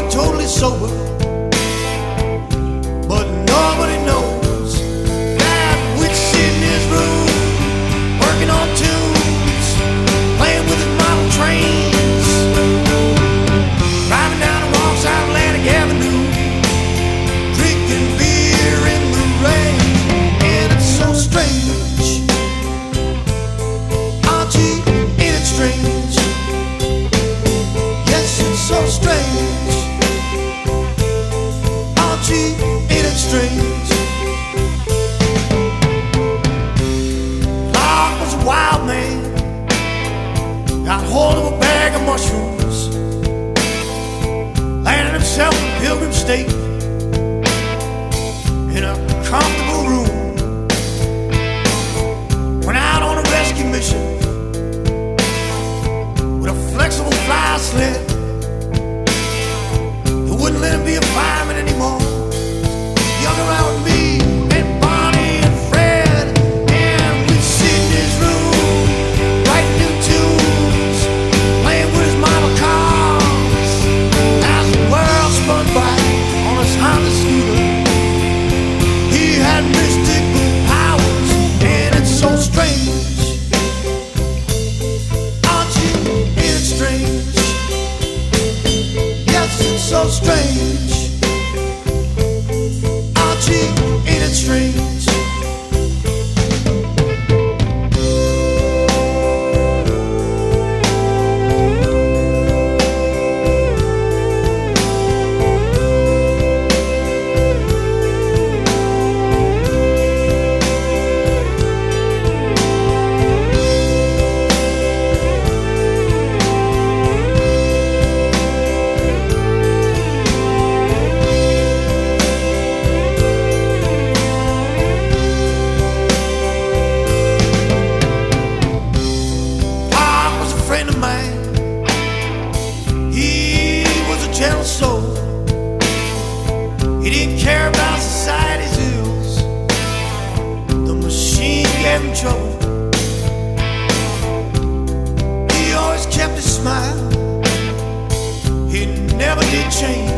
and totally sober, but nobody knows that we'd sit in his room, working on tunes, playing with his model trains, driving down the wrong side of Atlantic Avenue, drinking beer in the rain. And it's so strange, Archie, ain't it strange? Yes, it's so strange, Archie, ain't it strange? Clark was a wild man, got hold of a bag of mushrooms, landed himself in Pilgrim State in a comfortable room. Went out on a rescue mission with a flexible fly sled that wouldn't let him be a fireman anymore. Young around with me and Bonnie and Fred, and we'd sit in his room, writing new tunes, playing with his model cars, as the world spun by on his Honda scooter. He had mystical powers, and it's so strange, Archie, ain't it strange? Yes, it's so strange, Archie, ain't it strange? Clark was a friend of mine. He was a gentle soul. He didn't care about society's ills. The machine gave him trouble. He always kept his smile. He never did change.